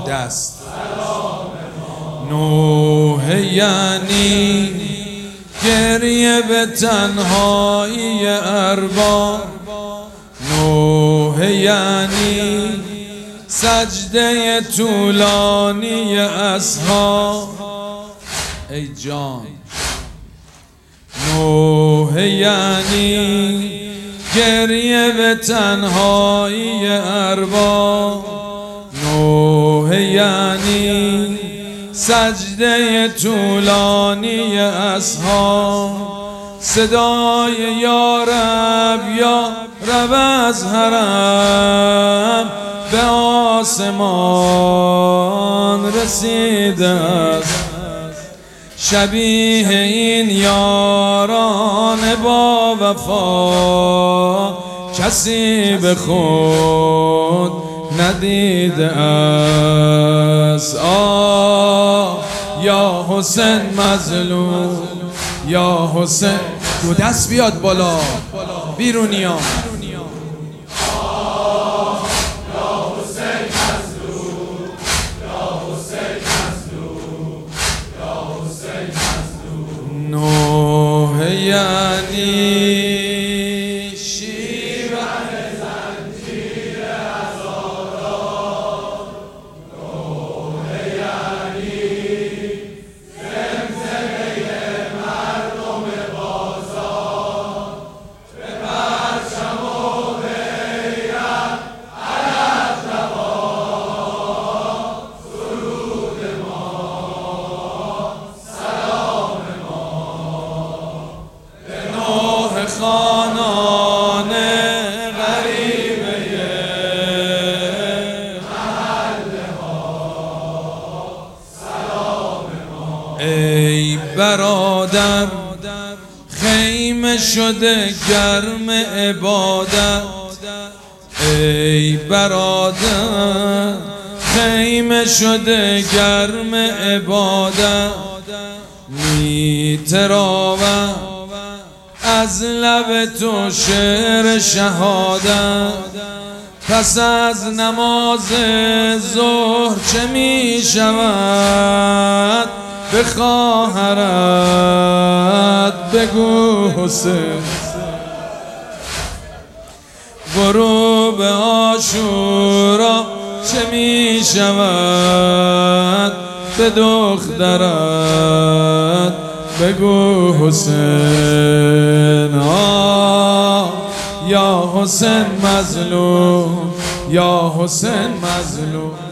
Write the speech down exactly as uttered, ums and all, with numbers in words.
دست. نوحه یعنی گریه به تنهایی ارباب، نوحه یعنی سجده طولانی اصحاب. ای جان نوحه یعنی گریه به تنهایی ارباب، نوحه یعنی سجده طولانی اصحاب. صدای یا رب یا رب از حرم به آسمان رسیده است. شبیه این یاران با وفا کسی به خود ندیده است. آه یا حسین مظلوم، یا حسین. دو دست بیاد بالا بیرونیا. نوحه یعنی شیون زنجیر عزادار، نوحه یعنی زمزمه مردم بازار. به پرچم و بیرق علت دوام، سرود ما سلام ما. خانان غریبه محل ها سلام ما. ای برادر خیمه شده گرم عبادت، ای برادر خیمه شده گرم عبادت. می تراود از لب تو شعر شهادت. پس از نماز ظهر چه می شود به خواهرت بگو حسین. غروب عاشورا چه می شود به دخترت بگو حسین. آه یا حسین مظلوم، یا حسین مظلوم.